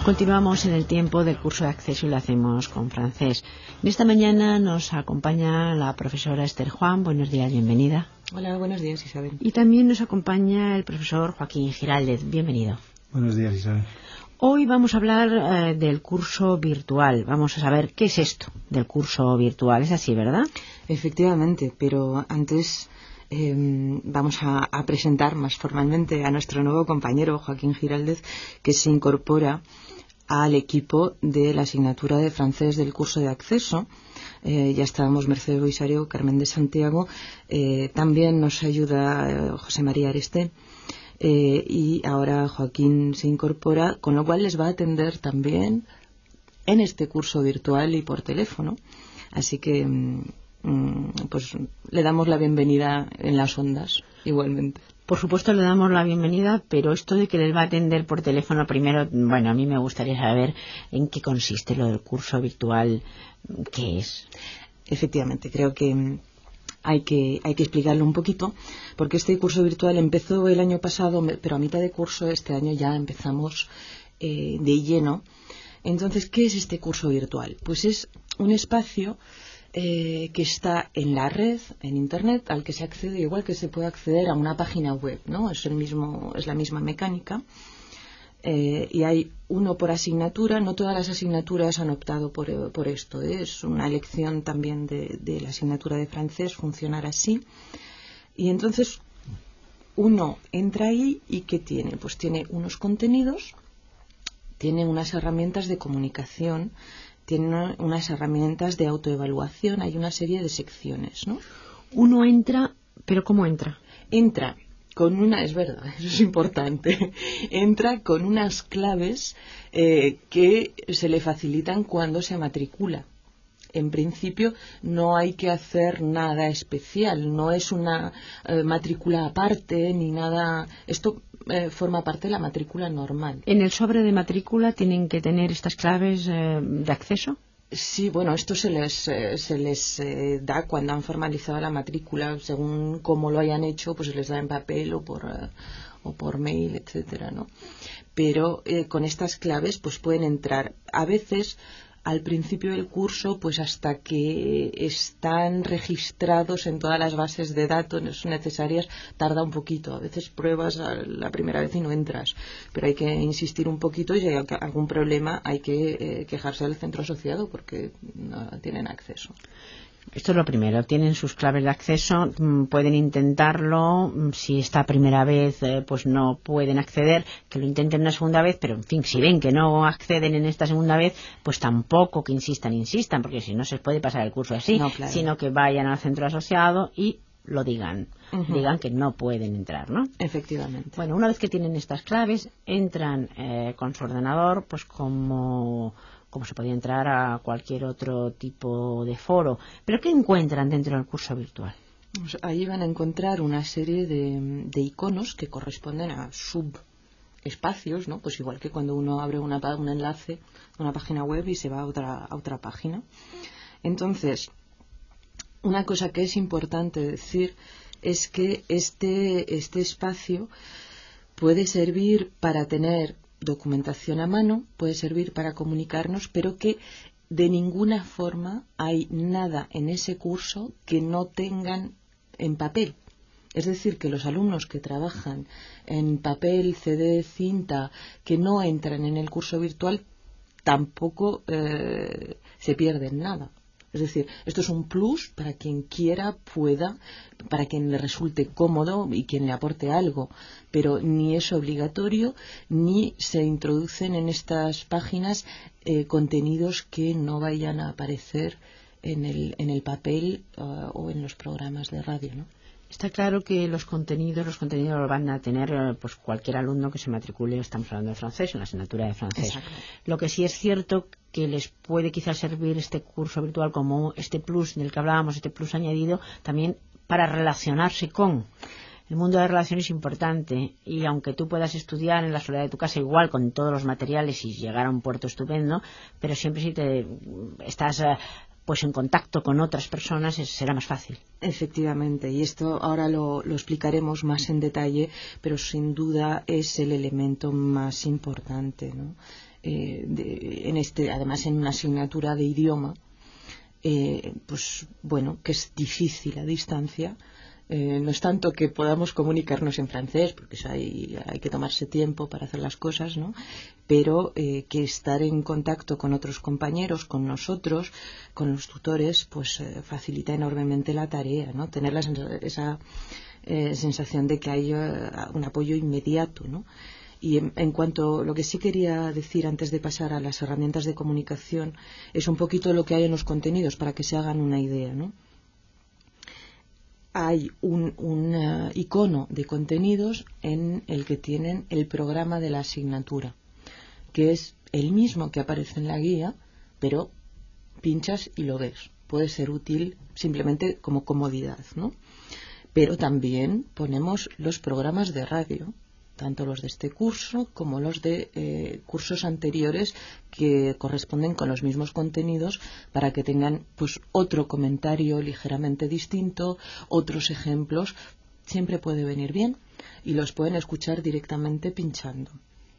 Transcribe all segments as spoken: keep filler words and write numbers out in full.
Continuamos en el tiempo del curso de acceso y lo hacemos con francés. En esta mañana nos acompaña la profesora Esther Juan. Buenos días, bienvenida. Hola, buenos días, Isabel. Y también nos acompaña el profesor Joaquín Giraldez. Bienvenido. Buenos días, Isabel. Hoy vamos a hablar eh, del curso virtual. Vamos a saber qué es esto del curso virtual. Es así, ¿verdad? Efectivamente, pero antes eh, vamos a, a presentar más formalmente a nuestro nuevo compañero Joaquín Giraldez, que se incorpora al equipo de la asignatura de francés del curso de acceso. Eh, ya estábamos Mercedes Boisario, Carmen de Santiago, eh, también nos ayuda eh, José María Areste. Eh, y ahora Joaquín se incorpora, con lo cual les va a atender también en este curso virtual y por teléfono. Así que mm, pues le damos la bienvenida en las ondas igualmente. Por supuesto le damos la bienvenida, pero esto de que les va a atender por teléfono primero, bueno, a mí me gustaría saber en qué consiste lo del curso virtual, qué es. Efectivamente, creo que Hay que, hay que explicarlo un poquito, porque este curso virtual empezó el año pasado, pero a mitad de curso este año ya empezamos eh, de lleno. Entonces, ¿qué es este curso virtual? Pues es un espacio eh, que está en la red, en Internet, al que se accede igual que se puede acceder a una página web, ¿no? Es el mismo, es la misma mecánica. Eh, y hay uno por asignatura. No todas las asignaturas han optado por, por esto, ¿eh? Es una elección también de, de la asignatura de francés funcionar así. Y entonces uno entra ahí y ¿qué tiene? Pues tiene unos contenidos, tiene unas herramientas de comunicación, tiene una, unas herramientas de autoevaluación, hay una serie de secciones, ¿no? Uno entra, pero ¿cómo entra? Entra con una, es verdad, eso es importante, entra con unas claves eh, que se le facilitan cuando se matricula. En principio no hay que hacer nada especial, no es una eh, matrícula aparte ni nada, esto eh, forma parte de la matrícula normal. ¿En el sobre de matrícula tienen que tener estas claves eh, de acceso? Sí, bueno, esto se les, eh, se les eh, da cuando han formalizado la matrícula, según cómo lo hayan hecho, pues se les da en papel o por, uh, o por mail, etcétera, ¿no? Pero eh, con estas claves pues pueden entrar. A veces, al principio del curso, pues hasta que están registrados en todas las bases de datos necesarias, tarda un poquito. A veces pruebas la primera vez y no entras, pero hay que insistir un poquito y si hay algún problema hay que eh, quejarse del centro asociado porque no tienen acceso. Esto es lo primero, tienen sus claves de acceso, pueden intentarlo, si esta primera vez eh, pues no pueden acceder, que lo intenten una segunda vez, pero en fin, si ven que no acceden en esta segunda vez, pues tampoco que insistan, insistan, porque si no se puede pasar el curso así, no, claro. Sino que vayan al centro asociado y lo digan, uh-huh. digan que no pueden entrar, ¿no? Efectivamente. Bueno, una vez que tienen estas claves, entran eh, con su ordenador, pues como... como se podía entrar a cualquier otro tipo de foro. ¿Pero qué encuentran dentro del curso virtual? Pues ahí van a encontrar una serie de, de iconos que corresponden a subespacios, ¿no? Pues igual que cuando uno abre una, un enlace, una página web y se va a otra, a otra página. Entonces, una cosa que es importante decir es que este, este espacio puede servir para tener documentación a mano, puede servir para comunicarnos, pero que de ninguna forma hay nada en ese curso que no tengan en papel. Es decir, que los alumnos que trabajan en papel, C D, cinta, que no entran en el curso virtual, tampoco eh, se pierden nada. Es decir, esto es un plus para quien quiera, pueda, para quien le resulte cómodo y quien le aporte algo, pero ni es obligatorio ni se introducen en estas páginas eh, contenidos que no vayan a aparecer en el, en el papel uh, o en los programas de radio, ¿no? Está claro que los contenidos, los contenidos los van a tener pues cualquier alumno que se matricule, estamos hablando de francés, en la asignatura de francés. Exacto. Lo que sí es cierto que les puede quizás servir este curso virtual como este plus del que hablábamos, este plus añadido, también para relacionarse con. El mundo de relaciones es importante y aunque tú puedas estudiar en la soledad de tu casa igual con todos los materiales y llegar a un puerto estupendo, pero siempre si te estás pues en contacto con otras personas es, será más fácil. Efectivamente, y esto ahora lo, lo explicaremos más en detalle, pero sin duda es el elemento más importante, ¿no? eh, de, en este, además en una asignatura de idioma, eh, pues bueno, que es difícil a distancia. Eh, no es tanto que podamos comunicarnos en francés, porque eso hay, hay que tomarse tiempo para hacer las cosas, ¿no? Pero eh, que estar en contacto con otros compañeros, con nosotros, con los tutores, pues eh, facilita enormemente la tarea, ¿no? Tener la sens- esa eh, sensación de que hay eh, un apoyo inmediato, ¿no? Y en, en cuanto lo que sí quería decir antes de pasar a las herramientas de comunicación es un poquito lo que hay en los contenidos para que se hagan una idea, ¿no? Hay un, un uh, icono de contenidos en el que tienen el programa de la asignatura, que es el mismo que aparece en la guía, pero pinchas y lo ves. Puede ser útil simplemente como comodidad, ¿no? Pero también ponemos los programas de radio, tanto los de este curso como los de eh, cursos anteriores que corresponden con los mismos contenidos, para que tengan pues otro comentario ligeramente distinto, otros ejemplos. Siempre puede venir bien y los pueden escuchar directamente pinchando.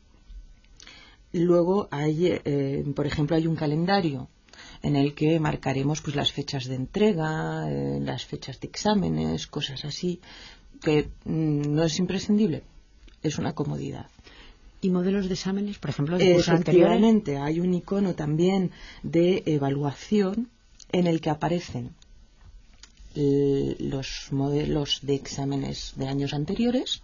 Luego hay, eh, por ejemplo, hay un calendario en el que marcaremos pues las fechas de entrega, eh, las fechas de exámenes, cosas así, que mm, no es imprescindible. Es una comodidad. ¿Y modelos de exámenes, por ejemplo, de cursos anteriores? Efectivamente, hay un icono también de evaluación en el que aparecen eh, los modelos de exámenes de años anteriores,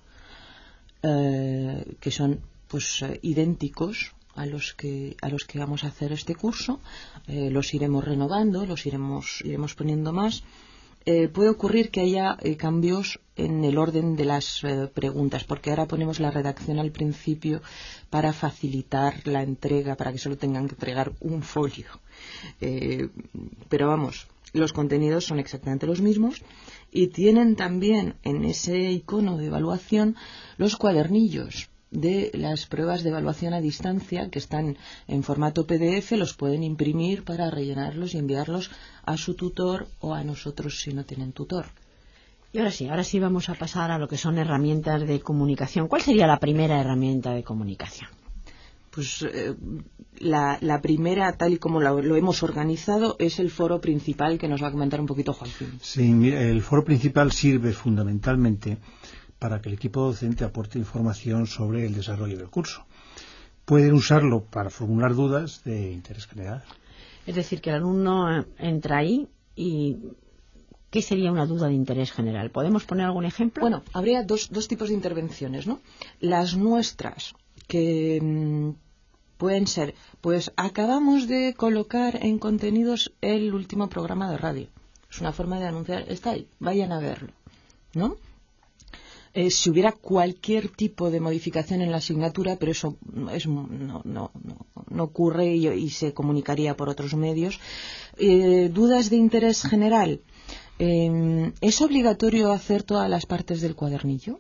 eh, que son pues eh, idénticos a los que a los que vamos a hacer este curso. Eh, los iremos renovando, los iremos iremos poniendo más. Eh, puede ocurrir que haya eh, cambios en el orden de las eh, preguntas, porque ahora ponemos la redacción al principio para facilitar la entrega, para que solo tengan que entregar un folio. Eh, pero vamos, los contenidos son exactamente los mismos y tienen también en ese icono de evaluación los cuadernillos de las pruebas de evaluación a distancia, que están en formato P D F. Los pueden imprimir para rellenarlos y enviarlos a su tutor o a nosotros si no tienen tutor. Y ahora sí, ahora sí vamos a pasar a lo que son herramientas de comunicación. ¿Cuál sería la primera herramienta de comunicación? Pues eh, la, la primera, tal y como lo, lo hemos organizado, es el foro principal, que nos va a comentar un poquito Joaquín. Sí, mira, el foro principal sirve fundamentalmente para que el equipo docente aporte información sobre el desarrollo del curso. Pueden usarlo para formular dudas de interés general. Es decir, que el alumno entra ahí y ¿qué sería una duda de interés general? ¿Podemos poner algún ejemplo? Bueno, habría dos, dos tipos de intervenciones, ¿no? Las nuestras, que mmm, pueden ser, pues acabamos de colocar en contenidos el último programa de radio. Es una forma de anunciar, está ahí, vayan a verlo, ¿no? Eh, si hubiera cualquier tipo de modificación en la asignatura, pero eso es, no, no, no, no ocurre y, y se comunicaría por otros medios. Eh, dudas de interés general. Eh, ¿Es obligatorio hacer todas las partes del cuadernillo?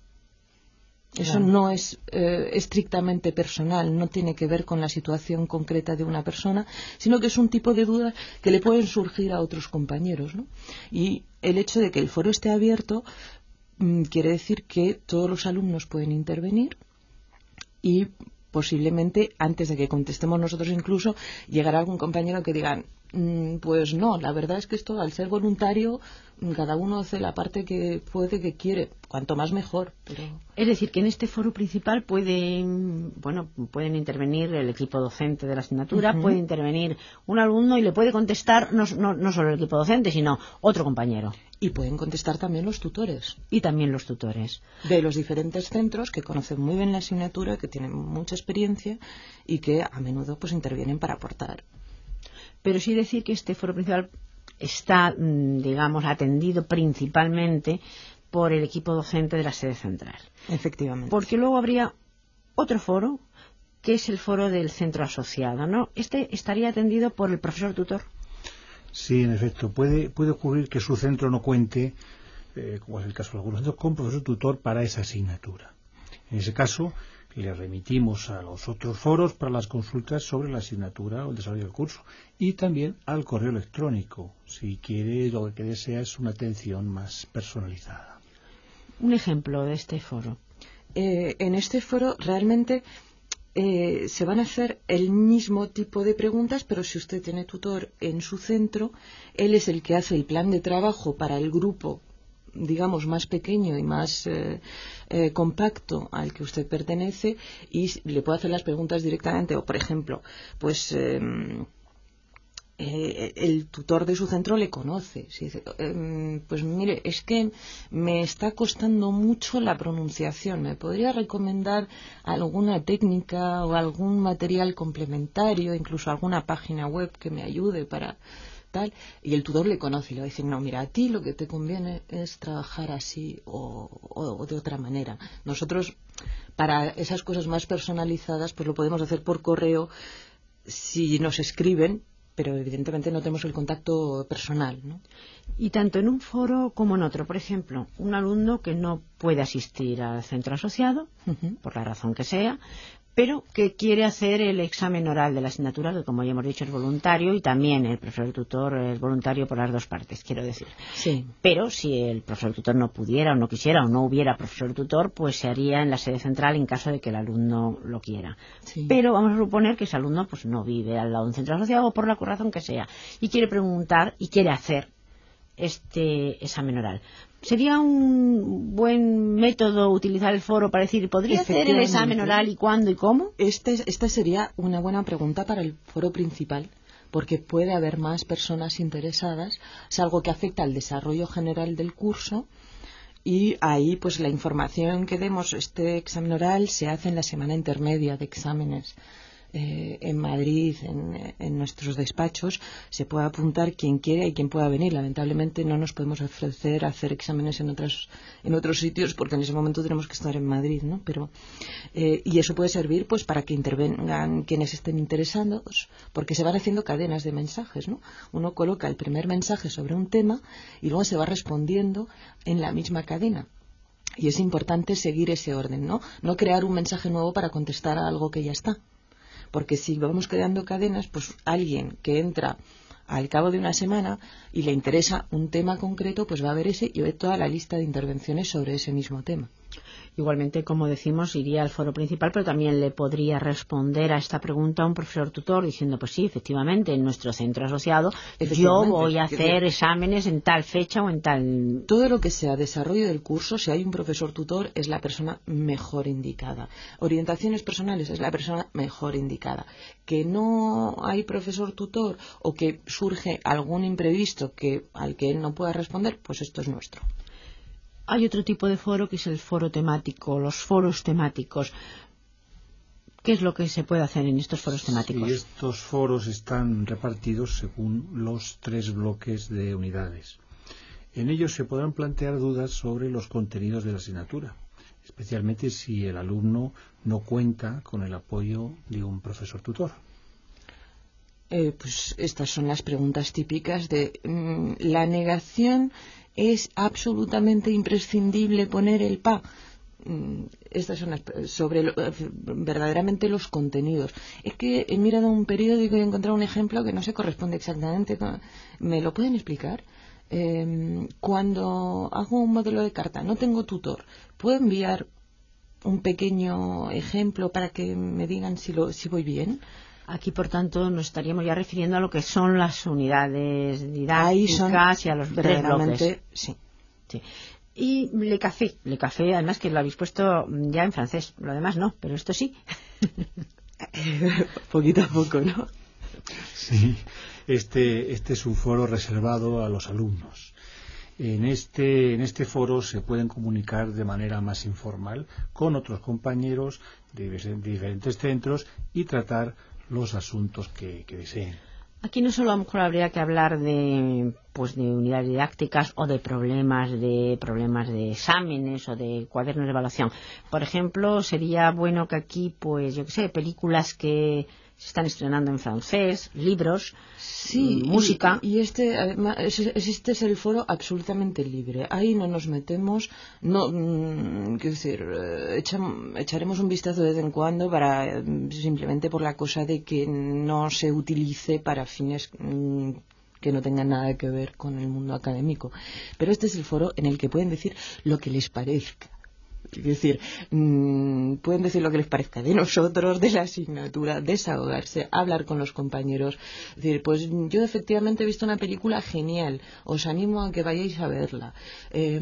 Eso claro. No es eh, estrictamente personal, no tiene que ver con la situación concreta de una persona, sino que es un tipo de duda que le pueden surgir a otros compañeros, ¿no? Y el hecho de que el foro esté abierto quiere decir que todos los alumnos pueden intervenir y posiblemente antes de que contestemos nosotros incluso llegará algún compañero que diga mmm, pues no, la verdad es que esto al ser voluntario cada uno hace la parte que puede, que quiere, cuanto más mejor. Pero... Es decir, que en este foro principal pueden, bueno, pueden intervenir el equipo docente de la asignatura, uh-huh. puede intervenir un alumno y le puede contestar no, no, no solo el equipo docente, sino otro compañero. Y pueden contestar también los tutores. Y también los tutores. De los diferentes centros que conocen muy bien la asignatura, que tienen mucha experiencia y que a menudo pues intervienen para aportar. Pero sí decir que este foro principal está, digamos, atendido principalmente por el equipo docente de la sede central. Efectivamente. Porque luego habría otro foro, que es el foro del centro asociado, ¿no? Este estaría atendido por el profesor tutor. Sí, en efecto. Puede, puede ocurrir que su centro no cuente, eh, como es el caso de algunos centros, con profesor tutor para esa asignatura. En ese caso, le remitimos a los otros foros para las consultas sobre la asignatura o el desarrollo del curso, y también al correo electrónico, si quiere, lo que desea es una atención más personalizada. Un ejemplo de este foro. Eh, en este foro realmente eh, se van a hacer el mismo tipo de preguntas, pero si usted tiene tutor en su centro, él es el que hace el plan de trabajo para el grupo, digamos, más pequeño y más eh, eh, compacto al que usted pertenece, y le puede hacer las preguntas directamente. O, por ejemplo, pues eh, eh, el tutor de su centro le conoce. Si dice, eh, pues mire, es que me está costando mucho la pronunciación, ¿me podría recomendar alguna técnica o algún material complementario, incluso alguna página web que me ayude para tal? Y el tutor le conoce y le va a decir, no, mira, a ti lo que te conviene es trabajar así o, o, o de otra manera. Nosotros, para esas cosas más personalizadas, pues lo podemos hacer por correo si nos escriben, pero evidentemente no tenemos el contacto personal, ¿no? Y tanto en un foro como en otro. Por ejemplo, un alumno que no puede asistir al centro asociado, uh-huh. por la razón que sea, pero que quiere hacer el examen oral de la asignatura, que como ya hemos dicho es voluntario, y también el profesor tutor es voluntario por las dos partes, quiero decir. Sí. Pero si el profesor tutor no pudiera o no quisiera o no hubiera profesor tutor, pues se haría en la sede central en caso de que el alumno lo quiera. Sí. Pero vamos a suponer que ese alumno pues no vive al lado de un centro asociado o por la razón que sea y quiere preguntar y quiere hacer este examen oral. ¿Sería un buen método utilizar el foro para decir, ¿podría hacer el examen oral y cuándo y cómo? Este, esta sería una buena pregunta para el foro principal, porque puede haber más personas interesadas. Es algo que afecta al desarrollo general del curso, y ahí pues la información que demos, este examen oral se hace en la semana intermedia de exámenes. Eh, en Madrid, en, en nuestros despachos, se puede apuntar quien quiera y quien pueda venir. Lamentablemente no nos podemos ofrecer a hacer exámenes en otros, en otros sitios, porque en ese momento tenemos que estar en Madrid, ¿no? Pero, eh, y eso puede servir pues para que intervengan quienes estén interesados, porque se van haciendo cadenas de mensajes, ¿no? Uno coloca el primer mensaje sobre un tema y luego se va respondiendo en la misma cadena. Y es importante seguir ese orden, ¿no? No crear un mensaje nuevo para contestar a algo que ya está. Porque si vamos creando cadenas, pues alguien que entra al cabo de una semana y le interesa un tema concreto, pues va a ver ese y ve toda la lista de intervenciones sobre ese mismo tema. Igualmente, como decimos, iría al foro principal, pero también le podría responder a esta pregunta a un profesor tutor diciendo, pues sí, efectivamente, en nuestro centro asociado yo voy a hacer exámenes en tal fecha o en tal... Todo lo que sea desarrollo del curso, si hay un profesor tutor, es la persona mejor indicada. Orientaciones personales es la persona mejor indicada. Que no hay profesor tutor o que surge algún imprevisto que al que él no pueda responder, pues esto es nuestro. Hay otro tipo de foro que es el foro temático, los foros temáticos. ¿Qué es lo que se puede hacer en estos foros temáticos? Sí, estos foros están repartidos según los tres bloques de unidades. En ellos se podrán plantear dudas sobre los contenidos de la asignatura, especialmente si el alumno no cuenta con el apoyo de un profesor tutor. Eh, pues estas son las preguntas típicas de mmm, la negación. ¿Es absolutamente imprescindible poner el P A? Estas son las, sobre lo, verdaderamente los contenidos. Es que he mirado un periódico y he encontrado un ejemplo que no se corresponde exactamente con... ¿Me lo pueden explicar? Eh, cuando hago un modelo de carta, no tengo tutor, ¿puedo enviar un pequeño ejemplo para que me digan si, lo, si voy bien? Aquí, por tanto, nos estaríamos ya refiriendo a lo que son las unidades didácticas son y a los tres bloques. Sí. sí. Y Le Café, Le Café, además que lo habéis puesto ya en francés, lo demás no, pero esto sí. Poquito a poco, ¿no? Sí, este, este es un foro reservado a los alumnos. En este, en este foro se pueden comunicar de manera más informal con otros compañeros de diferentes centros y tratar los asuntos que, que deseen. Aquí no solo a lo mejor habría que hablar de pues de unidades didácticas o de problemas de problemas de exámenes o de cuadernos de evaluación. Por ejemplo, sería bueno que aquí, pues yo qué sé, películas que se están estrenando en francés, libros, sí, música. Y, y este, además, este es el foro absolutamente libre. Ahí no nos metemos, no, mmm, quiero decir, echam, echaremos un vistazo de vez en cuando para simplemente por la cosa de que no se utilice para fines mmm, que no tengan nada que ver con el mundo académico. Pero este es el foro en el que pueden decir lo que les parezca. Es decir, mmm, pueden decir lo que les parezca de nosotros, de la asignatura, desahogarse, hablar con los compañeros. Es decir, pues yo efectivamente he visto una película genial, os animo a que vayáis a verla. Eh,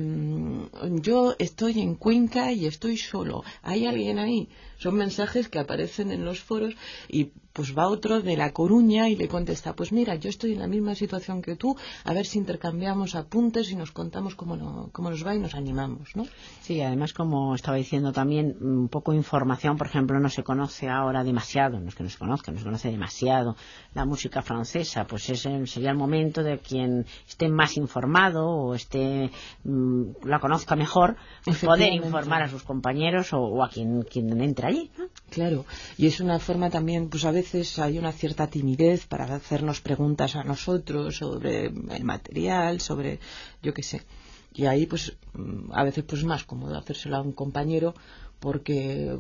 yo estoy en Cuenca y estoy solo. ¿Hay alguien ahí? Son mensajes que aparecen en los foros y pues va otro de La Coruña y le contesta, pues mira, yo estoy en la misma situación que tú, a ver si intercambiamos apuntes y nos contamos cómo, no, cómo nos va y nos animamos, ¿no? Sí, además, como estaba diciendo también, un poco de información, por ejemplo, no se conoce ahora demasiado, no es que no se conozca, no se conoce demasiado la música francesa, pues ese sería el momento de quien esté más informado o esté mmm, la conozca mejor, pues poder informar a sus compañeros o, o a quien, quien entre allí, ¿no? Claro, y es una forma también, pues a veces hay una cierta timidez para hacernos preguntas a nosotros sobre el material, sobre, yo qué sé, y ahí pues a veces pues es más cómodo hacérselo a un compañero porque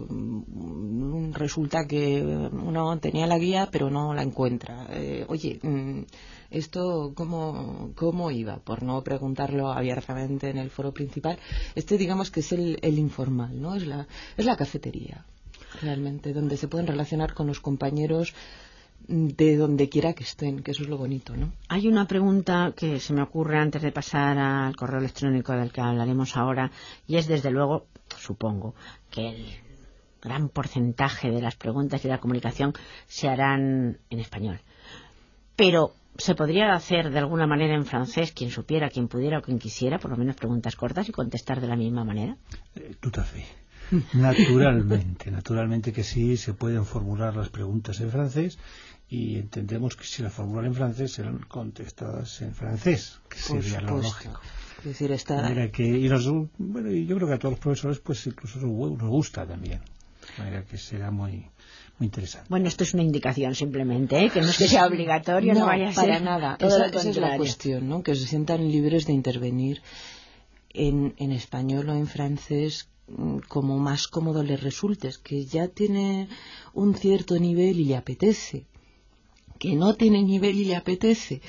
mm, resulta que uno tenía la guía pero no la encuentra. Eh, oye, mm, esto cómo, cómo iba, por no preguntarlo abiertamente en el foro principal. Este digamos que es el, el informal, ¿no? Es la, es la cafetería realmente, donde se pueden relacionar con los compañeros de donde quiera que estén, que eso es lo bonito, ¿no? Hay una pregunta que se me ocurre antes de pasar al correo electrónico del que hablaremos ahora, y es desde luego, supongo, que el gran porcentaje de las preguntas y de la comunicación se harán en español. Pero ¿se podría hacer de alguna manera en francés, quien supiera, quien pudiera o quien quisiera, por lo menos preguntas cortas y contestar de la misma manera? Eh, tout à fait. Naturalmente, naturalmente que sí, se pueden formular las preguntas en francés y entendemos que si las formulan en francés serán contestadas en francés, que Por sería lo lógico. Es decir, está... De manera que, y nos, bueno, y yo creo que a todos los profesores pues incluso nos gusta también, de manera que será muy, muy interesante. Bueno, esto es una indicación simplemente, ¿eh? Que no es que sea obligatorio, no, no vaya a para ser nada. todo Esa, lo esa es la cuestión, ¿no? Que se sientan libres de intervenir en, en español o en francés como más cómodo les resulte, que ya tiene un cierto nivel y le apetece, que no tiene nivel y le apetece,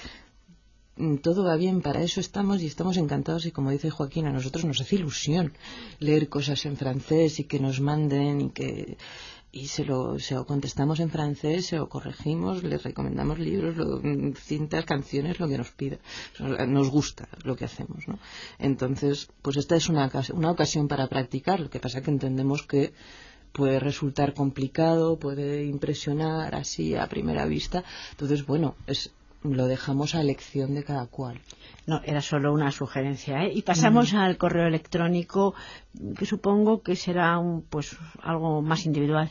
todo va bien, para eso estamos y estamos encantados, y como dice Joaquín, a nosotros nos hace ilusión leer cosas en francés y que nos manden y que y se lo, se lo contestamos en francés, se lo corregimos, les recomendamos libros, lo, cintas, canciones, lo que nos pida. Nos gusta lo que hacemos, ¿no? Entonces, pues esta es una, una ocasión para practicar. Lo que pasa es que entendemos que puede resultar complicado, puede impresionar así a primera vista. Entonces, bueno, es, lo dejamos a elección de cada cual. No, era solo una sugerencia, ¿eh? Y pasamos mm. al correo electrónico, que supongo que será un, pues algo más individual.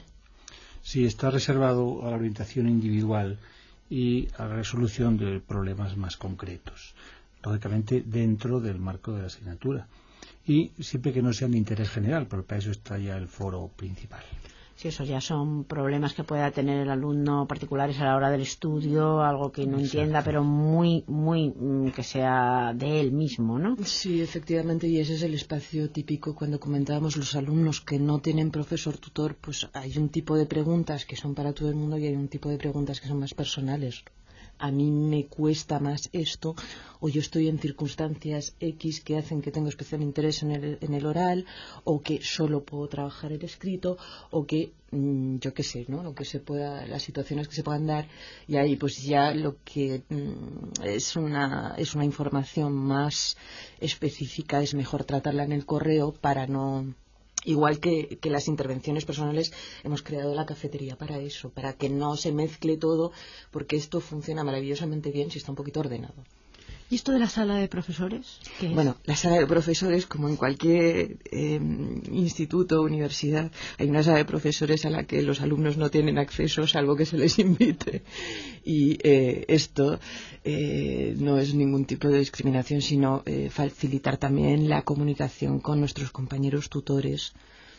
Sí, está reservado a la orientación individual y a la resolución de problemas más concretos, lógicamente dentro del marco de la asignatura, y siempre que no sean de interés general, porque para eso está ya el foro principal. Sí, eso ya son problemas que pueda tener el alumno particulares a la hora del estudio, algo que no Exacto. entienda, pero muy, muy, que sea de él mismo, ¿no? Sí, efectivamente, y ese es el espacio típico cuando comentábamos los alumnos que no tienen profesor tutor, pues hay un tipo de preguntas que son para todo el mundo y hay un tipo de preguntas que son más personales. A mí me cuesta más esto, o yo estoy en circunstancias X que hacen que tengo especial interés en el, en el oral, o que solo puedo trabajar el escrito, o que, mmm, yo qué sé, ¿no? Lo que se pueda, las situaciones que se puedan dar, y ahí pues ya lo que mmm, es una, es una información más específica, es mejor tratarla en el correo para no... Igual que, que las intervenciones personales, hemos creado la cafetería para eso, para que no se mezcle todo, porque esto funciona maravillosamente bien si está un poquito ordenado. ¿Y esto de la sala de profesores? ¿Qué es? Bueno, la sala de profesores, como en cualquier eh, instituto o universidad, hay una sala de profesores a la que los alumnos no tienen acceso, salvo que se les invite. Y eh, esto eh, no es ningún tipo de discriminación, sino eh, facilitar también la comunicación con nuestros compañeros tutores,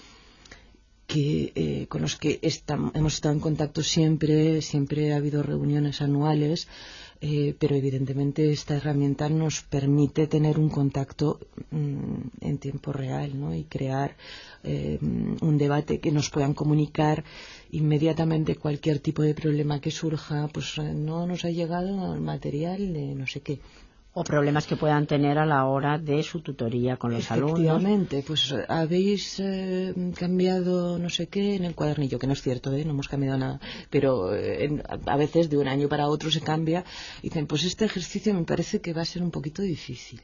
que eh, con los que estamos, hemos estado en contacto siempre, siempre ha habido reuniones anuales, eh, pero evidentemente esta herramienta nos permite tener un contacto mmm, en tiempo real, ¿no? Y crear eh, un debate que nos puedan comunicar inmediatamente cualquier tipo de problema que surja, pues no nos ha llegado el material de no sé qué. O problemas que puedan tener a la hora de su tutoría con los alumnos. Efectivamente, pues habéis eh, cambiado no sé qué en el cuadernillo, que no es cierto, ¿eh? No hemos cambiado nada, pero eh, en, a veces de un año para otro se cambia y dicen, pues este ejercicio me parece que va a ser un poquito difícil,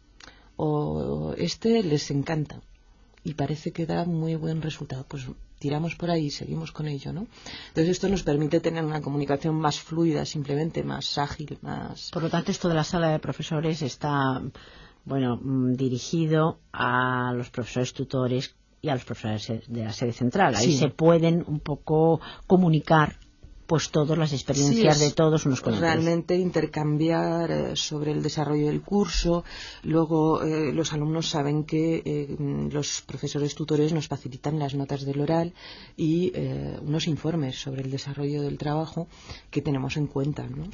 o este les encanta y parece que da muy buen resultado, pues tiramos por ahí y seguimos con ello, ¿no? Entonces esto nos permite tener una comunicación más fluida, simplemente más ágil, más... Por lo tanto, esto de la sala de profesores está, bueno, dirigido a los profesores tutores y a los profesores de la sede central. Ahí sí se pueden un poco comunicar pues todas las experiencias sí, de todos unos con otros. Realmente intercambiar eh, sobre el desarrollo del curso. Luego eh, los alumnos saben que eh, los profesores tutores nos facilitan las notas del oral y eh, unos informes sobre el desarrollo del trabajo que tenemos en cuenta, ¿no?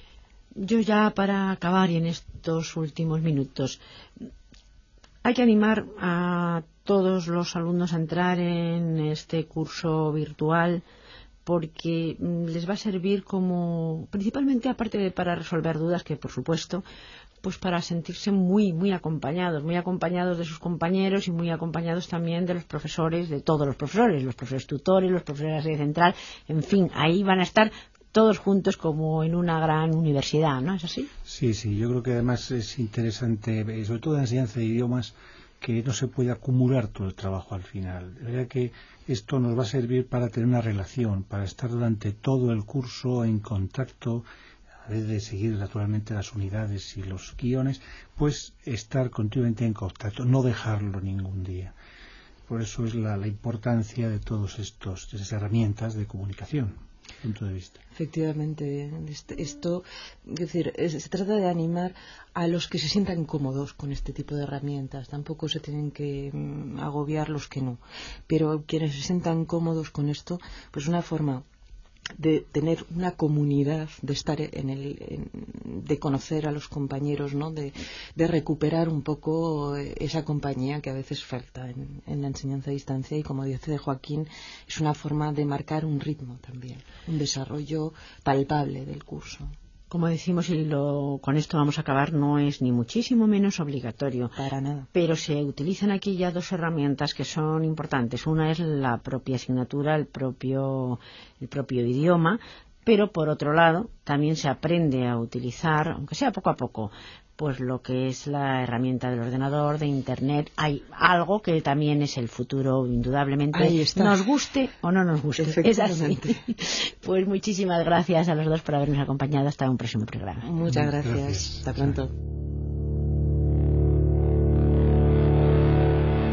Yo ya para acabar y en estos últimos minutos, hay que animar a todos los alumnos a entrar en este curso virtual, porque les va a servir como, principalmente aparte de para resolver dudas, que por supuesto, pues para sentirse muy, muy acompañados, muy acompañados de sus compañeros y muy acompañados también de los profesores, de todos los profesores, los profesores tutores, los profesores de la sede central, en fin, ahí van a estar todos juntos como en una gran universidad, ¿no? ¿Es así? Sí, sí, yo creo que además es interesante, sobre todo en la enseñanza de idiomas, que no se puede acumular todo el trabajo al final. De verdad que esto nos va a servir para tener una relación, para estar durante todo el curso en contacto, a vez de seguir naturalmente las unidades y los guiones, pues estar continuamente en contacto, no dejarlo ningún día. Por eso es la, la importancia de todas estas herramientas de comunicación. Punto de vista. Efectivamente, esto, es decir, es, se trata de animar a los que se sientan cómodos con este tipo de herramientas. Tampoco se tienen que mm, agobiar los que no. Pero quienes se sientan cómodos con esto, pues una forma de tener una comunidad, de estar en el, en, de conocer a los compañeros, ¿no? De, de recuperar un poco esa compañía que a veces falta en, en la enseñanza a distancia, y como dice Joaquín, es una forma de marcar un ritmo también, un desarrollo palpable del curso. Como decimos, y lo, con esto vamos a acabar, no es ni muchísimo menos obligatorio. Para nada. Pero se utilizan aquí ya dos herramientas que son importantes. Una es la propia asignatura, el propio, el propio idioma, pero por otro lado también se aprende a utilizar, aunque sea poco a poco, pues lo que es la herramienta del ordenador, de Internet. Hay algo que también es el futuro, indudablemente, ahí está, nos guste o no nos guste. Es así. Pues muchísimas gracias a los dos por habernos acompañado. Hasta un próximo programa. Muchas gracias. Gracias. Hasta pronto.